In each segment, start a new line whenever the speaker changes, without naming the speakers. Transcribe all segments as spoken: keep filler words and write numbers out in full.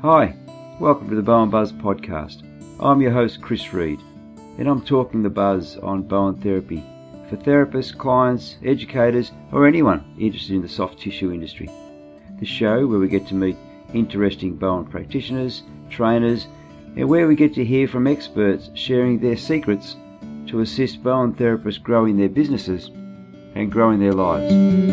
Hi, welcome to the Bowen Buzz podcast. I'm your host Chris Reed, and I'm talking the buzz on Bowen therapy for therapists, clients, educators, or anyone interested in the soft tissue industry. The show where we get to meet interesting Bowen practitioners, trainers, and where we get to hear from experts sharing their secrets to assist Bowen therapists growing their businesses and growing their lives.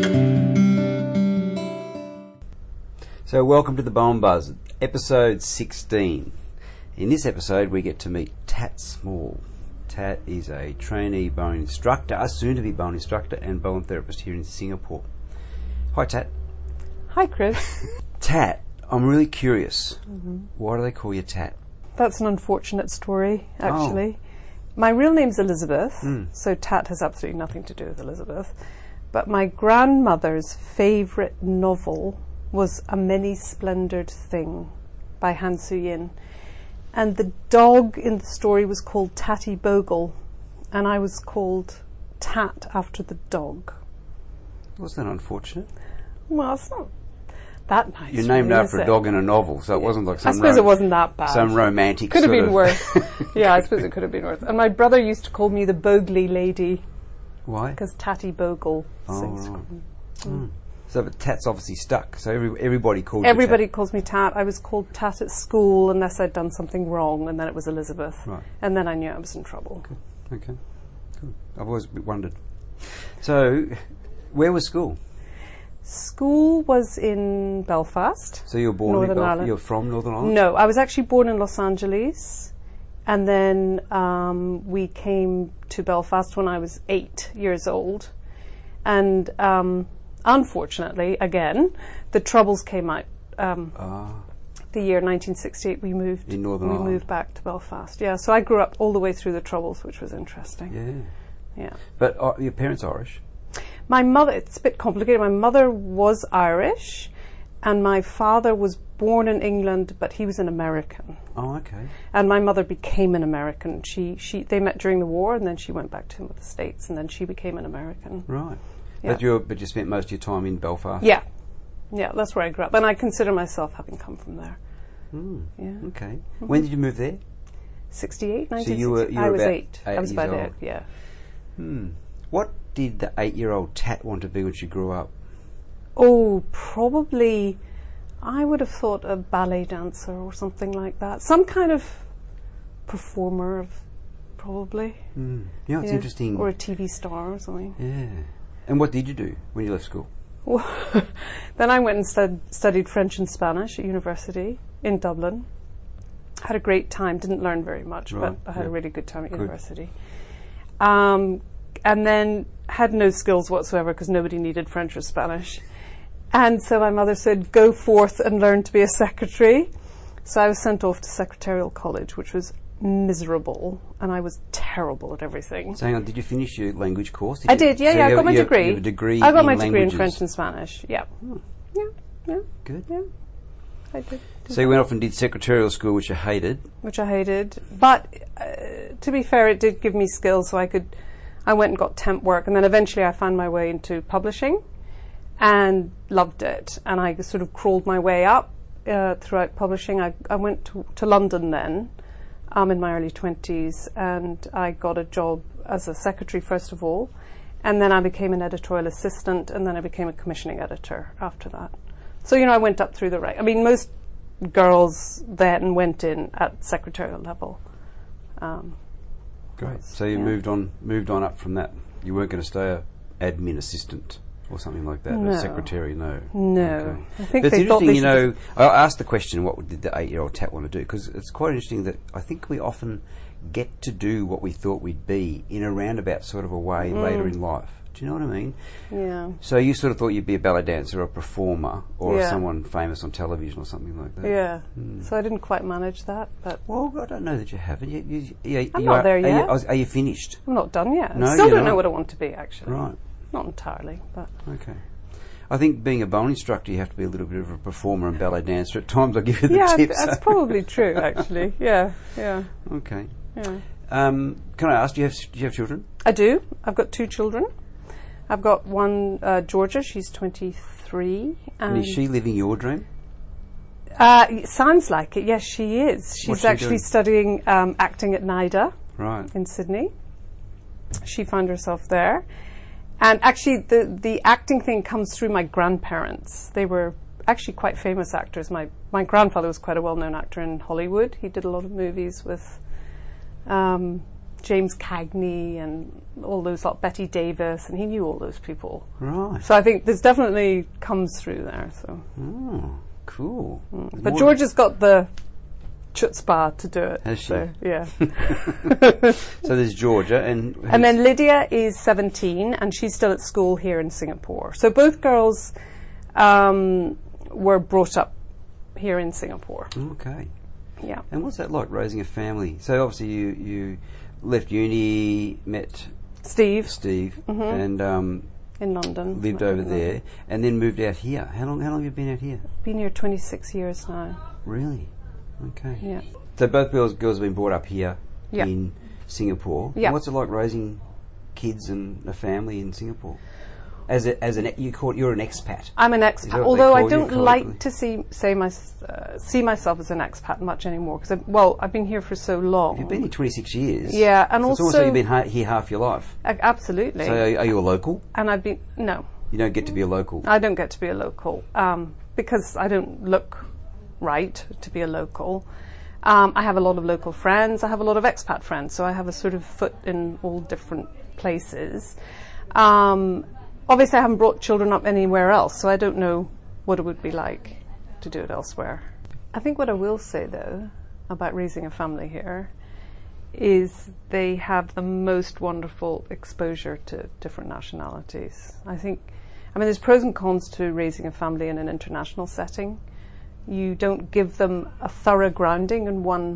So welcome to the Bowen Buzz, episode sixteen. In this episode we get to meet Tat Small. Tat is a trainee Bowen instructor, a soon-to-be Bowen instructor and Bowen therapist here in Singapore. Hi Tat.
Hi Chris.
Tat, I'm really curious. Mm-hmm. Why do they call you Tat?
That's an unfortunate story, actually. Oh. My real name's Elizabeth, mm. so Tat has absolutely nothing to do with Elizabeth. But my grandmother's favourite novel was A Many Splendored Thing by Han Su-yin. And the dog in the story was called Tatty Bogle, and I was called Tat after the dog.
Wasn't that unfortunate?
Well, it's not that nice.
You're named
really,
after a dog in a novel, so it wasn't like some
I suppose
ro-
it wasn't that bad.
Some romantic
could have
sort
been
of
worse. Yeah, I suppose it could have been worse. And my brother used to call me the Bogley lady.
Why?
Because Tatty Bogle
oh,
sings.
Right.
Mm.
Mm. So, but Tat's obviously stuck. So every, everybody called
Everybody
you Tat.
calls me Tat. I was called Tat at school unless I'd done something wrong, and then it was Elizabeth.
Right.
And then I knew I was in trouble.
Good. Okay. Good. I've always wondered. So, where was school?
School was in Belfast.
So you were born
Northern
in Belfast?
Ireland.
You're from Northern Ireland?
No, I was actually born in Los Angeles, and then um, we came to Belfast when I was eight years old, and um, unfortunately, again, the Troubles came out. Um,
ah.
The year nineteen sixty-eight, we moved.
In Northern
we
Ireland.
moved back to Belfast. Yeah, so I grew up all the way through the Troubles, which was interesting.
Yeah.
Yeah.
But uh, your parents are Irish?
My mother, it's a bit complicated. My mother was Irish, and my father was born in England, but he was an American.
Oh, okay.
And my mother became an American. She, she, they met during the war, and then she went back to the States, and then she became an American.
Right.
Yeah.
But you but you spent most of your time in Belfast?
Yeah. Yeah, that's where I grew up. And I consider myself having come from there.
Mm.
Yeah.
Okay. Mm-hmm. When did you move there?
sixty-eight, nineteen sixty-eight.
So you were, you were
I was
about
eight.
eight
I was
years
about
old.
eight, yeah.
Hmm. What did the eight-year-old Tat want to be when she grew up?
Oh, probably, I would have thought a ballet dancer or something like that. Some kind of performer, of probably.
Mm. You know, it's
yeah.
interesting.
Or a T V star or something.
Yeah. And what did you do when you left school?
Then I went and stud- studied French and Spanish at university in Dublin. Had a great time. Didn't learn very much,
Right.
but I had
yeah.
a really good time at
good.
university. Um, and then had no skills whatsoever because nobody needed French or Spanish. And so my mother said, go forth and learn to be a secretary. So I was sent off to secretarial college, which was miserable, and I was terrible at everything.
So hang on, did you finish your language course? Did
I
you,
did, yeah,
so
yeah, I
you
got
have,
my
you have-
degree.
You have a degree
I got
in
my degree
languages.
in French and Spanish, yeah.
Oh.
Yeah, yeah.
Good.
Yeah, I did.
So you went off and did secretarial school, which you hated.
Which I hated. But uh, to be fair, it did give me skills so I could, I went and got temp work, and then eventually I found my way into publishing and loved it. And I sort of crawled my way up uh, throughout publishing. I, I went to, to London then, um, in my early twenties, and I got a job as a secretary first of all, and then I became an editorial assistant, and then I became a commissioning editor after that. So, you know, I went up through the rank. I mean, most girls then went in at secretarial level. Um,
Great. So you
yeah.
moved on, moved on up from that. You weren't going to stay a admin assistant or something like that.
No.
A secretary, no.
No.
Okay.
I think
But it's
they thought
interesting,
they
you
should
know. I asked the question, what did the eight-year-old Tat want to do? Because it's quite interesting that I think we often get to do what we thought we'd be in a roundabout sort of a way
Mm.
later in life. Do you know what I mean?
Yeah.
So you sort of thought you'd be a ballet dancer or a performer or
Yeah.
someone famous on television or something like that.
Yeah.
Mm.
So I didn't quite manage that, but
Well, I don't know that you haven't. You, you, you,
I'm
you
not
are,
there
are
yet.
You, are you finished?
I'm not done yet.
No,
I still
you're
don't know
not.
what I want to be, actually.
Right.
Not entirely, but
Okay. I think being a Bowen instructor, you have to be a little bit of a performer and ballet dancer at times. I'll give you the
yeah,
tips.
that's probably true, actually. Yeah, yeah,
Okay.
yeah.
Um, can I ask, do you have do you have children?
I do. I've got two children. I've got one, uh, Georgia. She's twenty-three.
And is she living your dream?
Uh, it sounds like it. Yes, she is. She's
What's she
actually
doing?
studying um, acting at NIDA
Right.
in Sydney. She found herself there. And actually, the, the acting thing comes through my grandparents. They were actually quite famous actors. My, my grandfather was quite a well-known actor in Hollywood. He did a lot of movies with um, James Cagney and all those, like Betty Davis, and he knew all those people.
Right.
So I think this definitely comes through there. So,
Oh, cool.
mm. But
More-
George has got the chutzpah to do it.
Has she?
So, yeah.
So there's Georgia, and
And then Lydia is seventeen, and she's still at school here in Singapore. So both girls um, were brought up here in Singapore.
okay.
Yeah.
And what's that like, raising a family? So obviously you you left uni, met
Steve
Steve,
Mhm.
and um,
in London.
lived over there, and then moved out here. How long? How long have you been out here?
Been here twenty-six years now.
Really? Okay.
Yeah.
So both girls girls have been brought up here
Yeah.
in Singapore.
Yeah.
What's it like raising kids and a family in Singapore? As a, as an you call you're an expat.
I'm an
Is that
expat,
what they
although I
call you
don't
colloquially?
like to see say my uh, see myself as an expat much anymore because well I've been here for so long.
You've been here twenty-six years.
Yeah, and
so it's almost
also-
like you've been ha- here half your life.
Uh, absolutely.
So are, are you a local?
And I've been no,
You don't get to be a local.
I don't get to be a local um, because I don't look right to be a local. Um, I have a lot of local friends. I have a lot of expat friends, so I have a sort of foot in all different places. Um, obviously, I haven't brought children up anywhere else, so I don't know what it would be like to do it elsewhere. I think what I will say, though, about raising a family here is they have the most wonderful exposure to different nationalities. I think, I mean, there's pros and cons to raising a family in an international setting. You don't give them a thorough grounding in one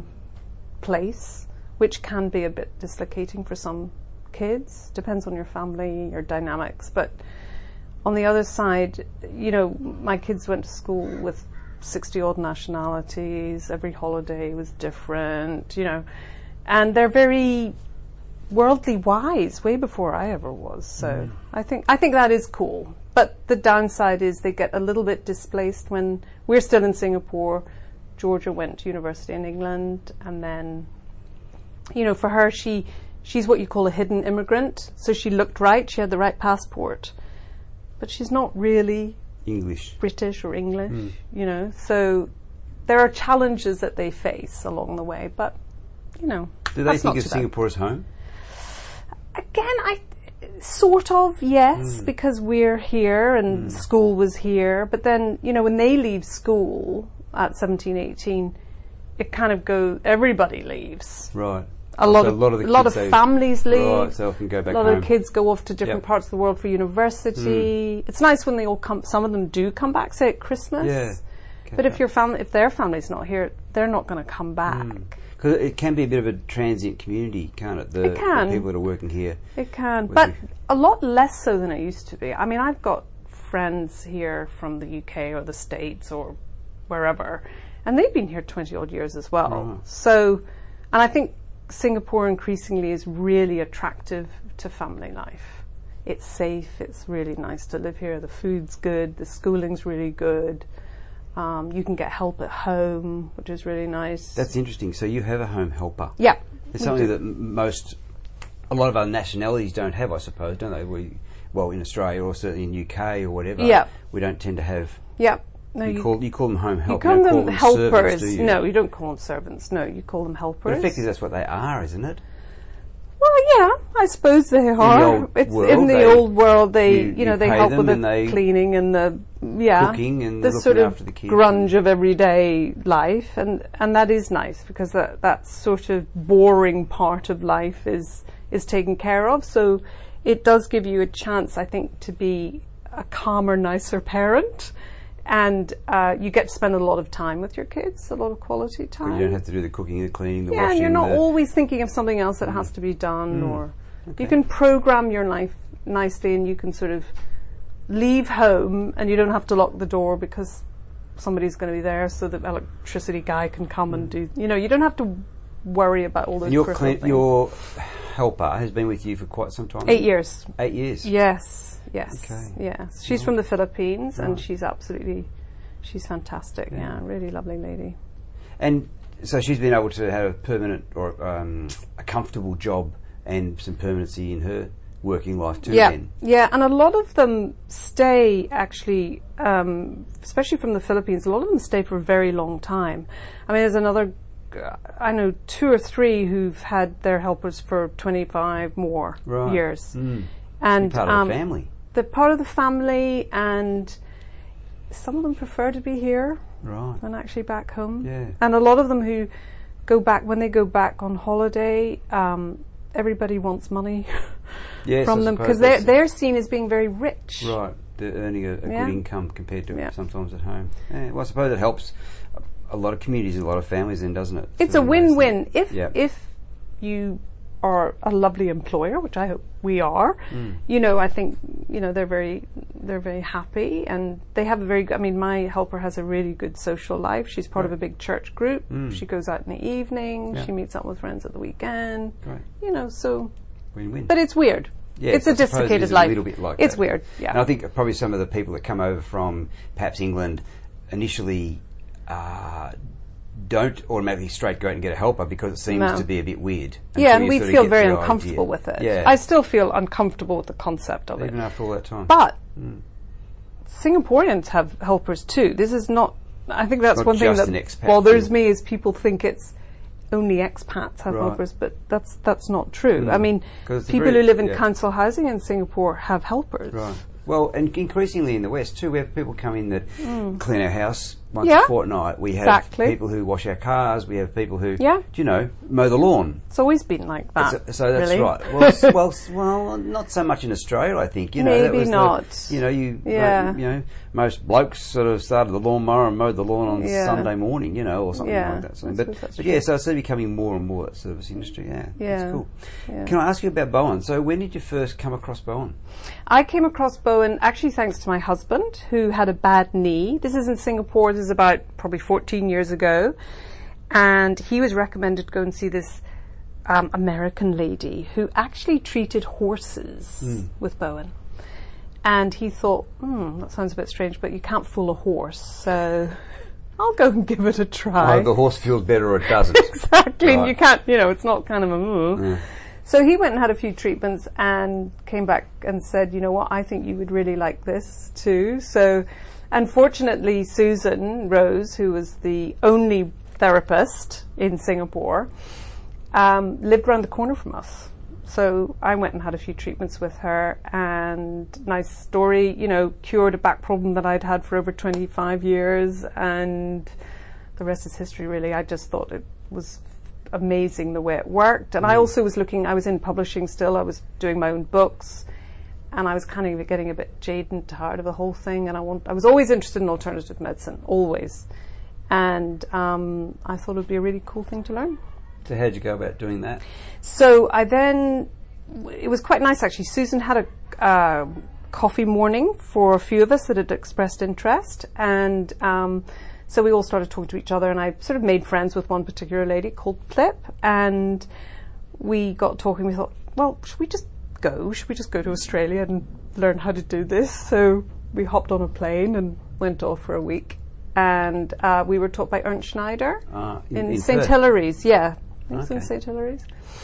place, which can be a bit dislocating for some kids. Depends on your family, your dynamics. But on the other side, you know, my kids went to school with sixty odd nationalities. Every holiday was different, you know, and they're very worldly wise, way before I ever was. So mm. I think I think that is cool. But the downside is they get a little bit displaced when we're still in Singapore. Georgia went to university in England, and then, you know, for her, she she's what you call a hidden immigrant. So she looked right, she had the right passport, but she's not really
English,
British or English,
Mm.
you know. So there are challenges that they face along the way, but, you know,
do they
that's
think
not
of
too bad.
Singapore as home?
Again, I sort of, yes,
Mm.
because we're here and
Mm.
school was here. But then, you know, when they leave school at seventeen, eighteen, it kind of goes, everybody leaves.
Right.
A lot
So
of,
a lot of, the
a lot
kids
of
they-
families leave.
Right, so often go back
a lot
home.
of kids go off to different
Yep.
parts of the world for university. It's nice when they all come, some of them do come back, say at Christmas.
Yeah.
But if your family, if their family's not here, they're not going to come back.
Because it can be a bit of a transient community, can't it? The,
It can.
the people that are working here.
It can,
With
but
you.
a lot less so than it used to be. I mean, I've got friends here from the U K or the States or wherever, and they've been here twenty odd years as well.
Right.
So, and I think Singapore increasingly is really attractive to family life. It's safe, it's really nice to live here, the food's good, the schooling's really good. Um, you can get help at home, which is really nice.
That's interesting. So you have a home helper.
yeah.
It's
we
something
do.
that m- most, a lot of other nationalities don't have, I suppose, don't they? We, well, in Australia or certainly in U K or whatever,
Yeah.
we don't tend to have.
Yeah. No,
You, call you call them home help.
You call
don't
them
call them
helpers.
servants, do you?
No, you don't call them servants. No, you call them helpers.
But effectively, that's what they are, isn't it?
Well, yeah, I suppose they are.
old
it's
world,
in the
they-
old world. They,
you-
you, know,
you
they
pay
help
them
with the
and they
cleaning and the yeah,
cooking and
the
looking
sort of
after the kids.
grunge of everyday life, and and that is nice because that that sort of boring part of life is is taken care of. So it does give you a chance, I think, to be a calmer, nicer parent. And uh, you get to spend a lot of time with your kids, a lot of quality time.
You don't have to do the cooking, the cleaning, the
Yeah,
washing.
and you're not
the
always thinking of something else that has to be done,
Mm.
or
Okay.
you can program your life nicely, and you can sort of leave home, and you don't have to lock the door because somebody's going to be there, so the electricity guy can come and do. You know, you don't have to worry about all those.
And your
peripheral
clean,
things.
your helper has been with you for quite some time.
Eight years.
Eight years.
Yes, yes,
Okay.
yes. She's
Right.
from the Philippines, and
Right.
she's absolutely she's fantastic. Yeah.
Yeah.
Really lovely lady.
And so she's been able to have a permanent or um, a comfortable job and some permanency in her working life too.
Yeah,
then.
yeah, and a lot of them stay actually, um, especially from the Philippines. A lot of them stay for a very long time. I mean, there's another. Uh, I know two or three who've had their helpers for twenty-five more
right.
years,
mm.
and
You're part
um,
of the family.
They're part of the family, and some of them prefer to be here
right.
than actually back home.
Yeah.
And a lot of them who go back when they go back on holiday, um, everybody wants money
yes,
from
I
them
suppose
because they're
that's-
they're seen as being very rich.
Right, they're earning a, a
Yeah.
good income compared to
Yeah.
sometimes at home. Yeah, well, I suppose it helps a, a lot of communities and a lot of families then, doesn't it?
It's
Sort
a
of makes
win-win.
them-
If
yeah.
if you are a lovely employer, which I hope we are,
Mm.
you know, I think you know they're very they're very happy and they have a very good. I mean, my helper has a really good social life. She's part
Right.
of a big church group.
Mm.
She goes out in the evening.
Yeah.
She meets up with friends at the weekend.
Great.
You know, so
Win-win.
but it's weird.
Yes,
it's a
I suppose it
desiccated
is
life.
A little bit like
it's
that.
weird. Yeah.
And I think probably some of the people that come over from perhaps England initially uh, don't automatically straight go out and get a helper because it seems
No.
to be a bit weird.
Yeah,
until
and
you
we
sort of
feel
get
very
the
uncomfortable
idea.
with it.
Yeah.
I still feel uncomfortable with the concept of
Even
it.
after all that time.
But
Mm.
Singaporeans have helpers too. This is not. I think that's
Not
one thing
just
that
an expat
bothers
thing.
me is people think it's only expats have
Right.
helpers, but that's that's not true.
Mm.
I mean,
'Cause the
people
very-
who live in
yeah.
council housing in Singapore have helpers.
Right. Well, and increasingly in the West too, we have people come in that clean our house once
Yeah.
a fortnight. We have
Exactly.
people who wash our cars. We have people who,
Yeah.
do you know, mow the lawn.
It's always been like that.
So, so that's
really.
right. Well, s- well, s- well, not so much in Australia, I think. You know, that
Maybe
was the-
not.
you know, you,
Yeah.
like, you know, most blokes sort of started the lawnmower and mowed the lawn on
Yeah.
Sunday morning, you know, or something
Yeah.
like that. So,
I
but,
suppose that's
but
true.
yeah, so it's sort of becoming more and more that service industry. Yeah,
Yeah.
that's cool.
Yeah.
Can I ask you about Bowen? So, when did you first come across Bowen?
I came across Bowen actually thanks to my husband who had a bad knee. This is in Singapore. This is about probably fourteen years ago. And he was recommended to go and see this um, American lady who actually treated horses
Mm.
with Bowen. And he thought, hmm, that sounds a bit strange, but you can't fool a horse. So I'll go and give it a try.
Either the horse feels better or it doesn't.
Exactly. And
Right.
you can't, you know, it's not kind of a moo.
Yeah.
So he went and had a few treatments and came back and said, you know what, I think you would really like this too. So unfortunately, Susan Rose, who was the only therapist in Singapore, um, lived around the corner from us. So I went and had a few treatments with her, and nice story, you know, cured a back problem that I'd had for over twenty-five years, and the rest is history, really. I just thought it was amazing the way it worked. And I also was looking, I was in publishing still, I was doing my own books, and I was kind of getting a bit jaded and tired of the whole thing, and I want, I was always interested in alternative medicine, always. And um, I thought it would be a really cool thing to learn.
So, how'd you go about doing that?
So I then, it was quite nice actually. Susan had a uh, coffee morning for a few of us that had expressed interest, and um, so we all started talking to each other, and I sort of made friends with one particular lady called Plip, and we got talking. We thought, well, should we just go? Should we just go to Australia and learn how to do this? So we hopped on a plane and went off for a week, and uh, we were taught by Ernst Schneider
Uh,
in,
in
Saint
Perth?
Hilary's. Yeah, I think it's in
Okay.
Saint Hilary's.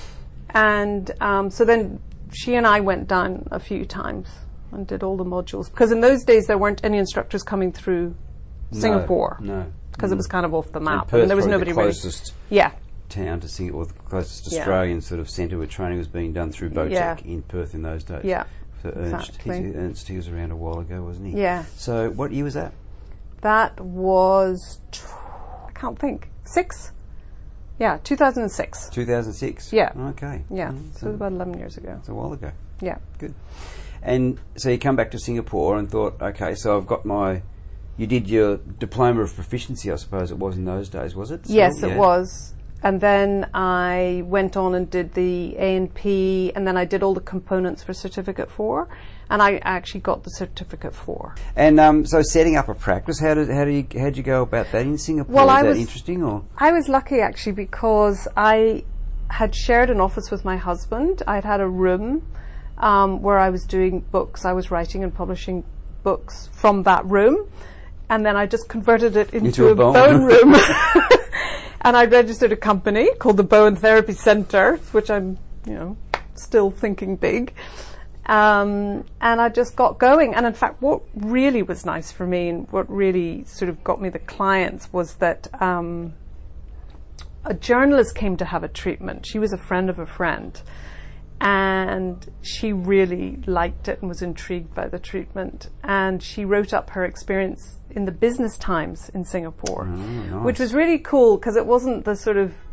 And um, so then she and I went down a few times and did all the modules, because in those days there weren't any instructors coming through Singapore,
No.
because
Mm.
it was kind of off the
And
map,
Perth
and there was
probably
nobody
the
really.
closest
Yeah,
town to Singapore, the closest
Yeah.
Australian sort of centre where training was being done through BOTEC
Yeah.
in Perth in those days.
yeah,
So Ernst,
exactly.
he's, Ernst, he was around a while ago, wasn't he?
yeah.
So what year was that?
That was t- I can't think six. Yeah, two thousand six.
two thousand six?
Yeah.
Okay.
Yeah,
Mm,
so it was about eleven years ago.
It's a while ago.
Yeah.
Good. And so you come back to Singapore and thought, okay, so I've got my, you did your diploma of proficiency, I suppose it was in those days, was it?
Yes,
Still?
it
Yeah.
was. And then I went on and did the A and P, and then I did all the components for Certificate four, and I actually got the Certificate four.
And um, so setting up a practice, how did how do you how did you go about that in Singapore?
Well,
Is
I
that
was-
interesting or?
I was lucky actually, because I had shared an office with my husband. I'd had a room um, where I was doing books. I was writing and publishing books from that room. and then I just converted it into,
Into a
a
Bowen.
Bowen room. And I registered a company called the Bowen Therapy Centre, which I'm, you know, still thinking big. Um, and I just got going. And in fact, what really was nice for me and what really sort of got me the clients was that um, a journalist came to have a treatment. She was a friend of a friend. And she really liked it and was intrigued by the treatment. And she wrote up her experience in the Business Times in Singapore,
Oh, nice.
which was really cool because it wasn't the sort of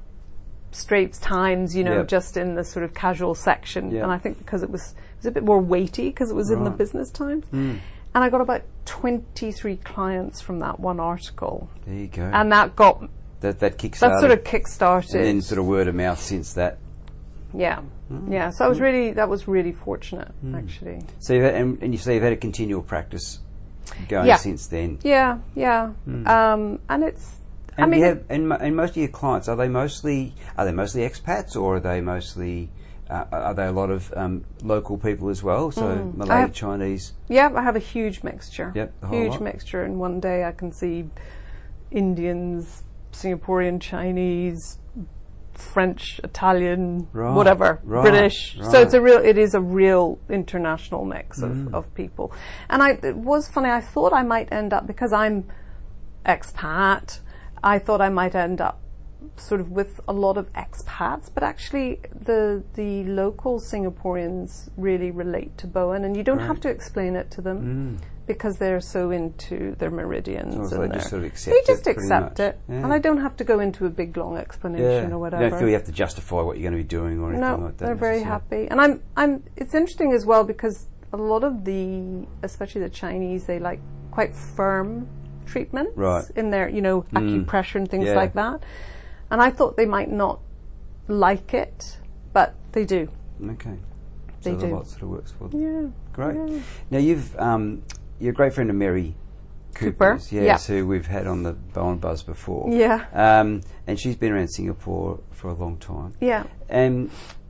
Straits Times, you know,
Yep.
just in the sort of casual section.
Yep.
And I think because it was, it was a bit more weighty because it was in the
Right.
Business Times.
Mm.
And I got about twenty-three clients from that one article.
There you go.
And that got,
that that kickstarted.
that sort of kick-started.
and then sort of word of mouth since that.
Yeah. Yeah. So I was really, that was really fortunate, actually.
So you've had, and, and you say you've had a continual practice going
Yeah.
since then.
Yeah, yeah. Um, and it's,
And
I mean,
you have, and, mo- and most of your clients, are they mostly are they mostly expats, or are they mostly uh, are they a lot of um, local people as well? So
I
Malay,
have-
Chinese.
yeah, I have a huge mixture.
Yep, the whole
huge
lot.
mixture. In one day, I can see Indians, Singaporean, Chinese, French, Italian,
Right,
whatever,
right,
British.
right.
So it's a real, it is a real international mix of,
Mm.
of people. And I, it was funny. I thought I might end up, because I'm expat, I thought I might end up sort of with a lot of expats, but actually the the local Singaporeans really relate to Bowen, and you don't
Right.
have to explain it to them
Mm.
because they're so into their meridians.
Oh, so
and
they just
their-
sort of accept
they
it
just
pretty
accept
much.
it,
Yeah.
and I don't have to go into a big long explanation
Yeah.
or whatever.
You don't feel you have to justify what you're going to be doing or anything
No,
like that.
they're very
necessarily.
happy, and I'm I'm. It's interesting as well because a lot of the, especially the Chinese, they like quite firm treatments
Right.
in their, you know,
Mm.
acupressure and things
Yeah.
like that. And I thought they might not like it, but they do.
Okay.
They
so the
do.
lot sort of works for them.
Yeah.
Great.
Yeah.
Now you've um, you're a great friend of Mary
Cooper,
Cooper's, yes,
yeah.
who we've had on the Bowen Buzz before.
Yeah.
Um, and she's been around Singapore for a long time.
Yeah.
And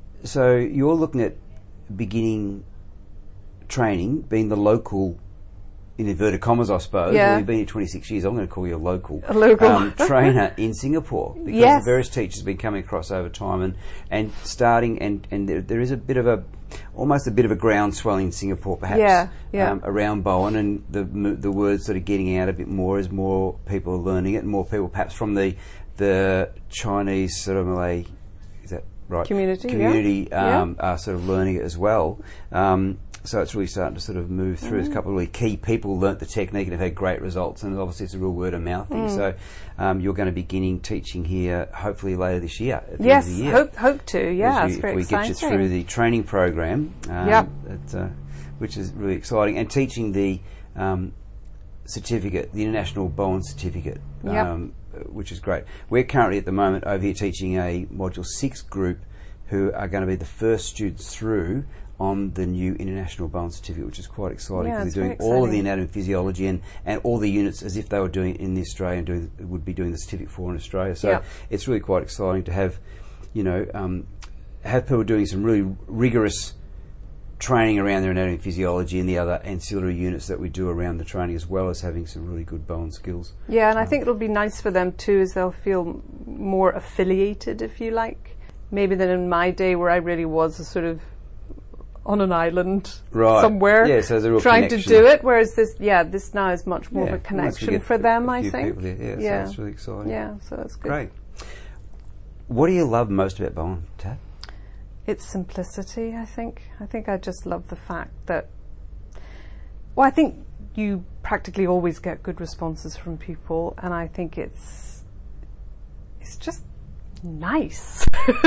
so you're looking at beginning training, being the local, in inverted commas, I suppose.
Yeah.
Well, you've been here twenty-six years. I'm going to call you a local,
A local.
Um, trainer in Singapore, because
Yes.
the various teachers have been coming across over time and, and starting, and, and there, there is a bit of a, almost a bit of a groundswell in Singapore, perhaps,
Yeah, yeah.
Um, around Bowen, and the m- the word's sort of getting out a bit more as more people are learning it, and more people perhaps from the the Chinese sort of Malay, is that right?
Community, yeah.
Community
Yeah.
um, are sort of learning it as well. Um, so it's really starting to sort of move through. There's a couple of really key people learnt the technique and have had great results, and obviously it's a real word of mouth thing.
Mm.
So um, you're going to be beginning teaching here hopefully later this year. At the
Yes.
end of the year.
Hope hope to. Yeah.
As
It's
we,
very
if we
exciting.
get you through the training program, um,
Yep.
it, uh, which is really exciting, and teaching the um, certificate, the International Bowen Certificate,
Yep.
um, which is great. We're currently at the moment over here teaching a Module six group who are going to be the first students through on the new International Bowen Certificate, which is quite exciting
Yeah,
because
it's
they're doing
very
all of the
exciting.
anatomy and physiology and, and all the units as if they were doing it in the Australia and doing, would be doing the certificate for in Australia. So
Yep.
it's really quite exciting to have, you know, um, have people doing some really rigorous training around their anatomy and physiology and the other ancillary units that we do around the training, as well as having some really good Bowen skills.
Yeah, and I think it'll be nice for them too, as they'll feel more affiliated, if you like, maybe than in my day where I really was a sort of on an island
Right.
somewhere
Yeah, so there's a real
trying
connection.
to do it. Whereas this, yeah, this now is much more
Yeah,
of a
once we
connection
get
for
a-
them.
a
I
few
think.
people there, yeah,
yeah,
so it's really exciting.
yeah, so that's good.
Great. What do you love most about Bowen, Tab?
It's simplicity, I think. I think I just love the fact that, well, I think you practically always get good responses from people, and I think it's, it's just nice.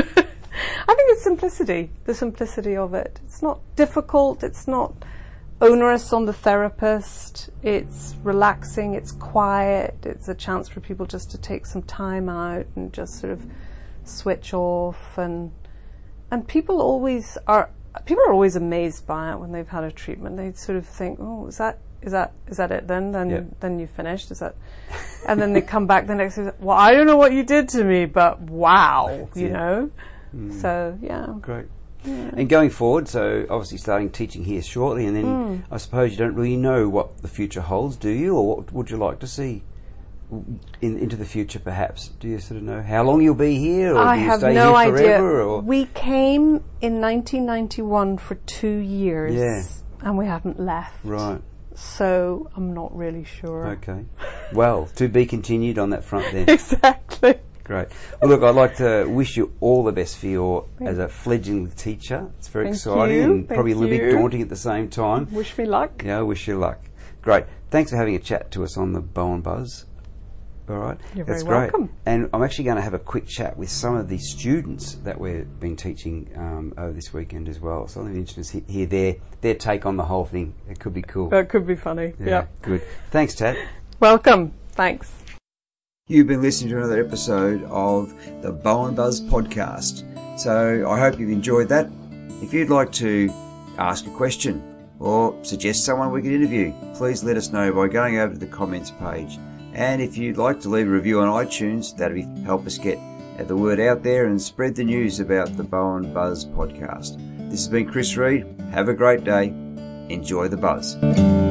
I think it's simplicity, the simplicity of it. It's not difficult, it's not onerous on the therapist, it's relaxing, it's quiet, it's a chance for people just to take some time out and just sort of switch off, and and people always are people are always amazed by it when they've had a treatment. They sort of think, oh, is that is that is that it then? Then
Yep.
then you finished? Is that? And then they come back the next day, well, I don't know what you did to me, but wow, you
it.
know.
Mm.
So yeah.
Great.
Yeah.
And going forward, so obviously starting teaching here shortly, and then mm. I suppose you don't really know what the future holds, do you? Or what would you like to see in, into the future, perhaps? Do you sort of know how long you'll be here, or
I
do you
have
stay
no
here
idea.
forever? Or?
We came in nineteen ninety-one for two years,
yeah.
and we haven't left.
Right.
So I'm not really sure.
Okay. Well, to be continued on that front then.
Exactly.
Great. Well, look, I'd like to wish you all the best for your as a fledgling teacher. It's very
Thank
exciting
you.
and
Thank
probably a little
you.
bit daunting at the same time.
Wish me luck.
Yeah, I wish you luck. Great. Thanks for having a chat to us on the Bowen Buzz. All right.
You're
That's
very
great.
welcome.
And I'm actually going to have a quick chat with some of the students that we've been teaching um, over this weekend as well. So I'm interested to hear their, their take on the whole thing. It could be cool.
That could be funny.
Yeah,
Yeah.
Good. Thanks, Tat.
Welcome. Thanks.
You've been listening to another episode of the Bowen Buzz podcast. So I hope you've enjoyed that. If you'd like to ask a question or suggest someone we could interview, please let us know by going over to the comments page. And if you'd like to leave a review on iTunes, that'll be, help us get the word out there and spread the news about the Bowen Buzz podcast. This has been Chris Reed. Have a great day. Enjoy the buzz.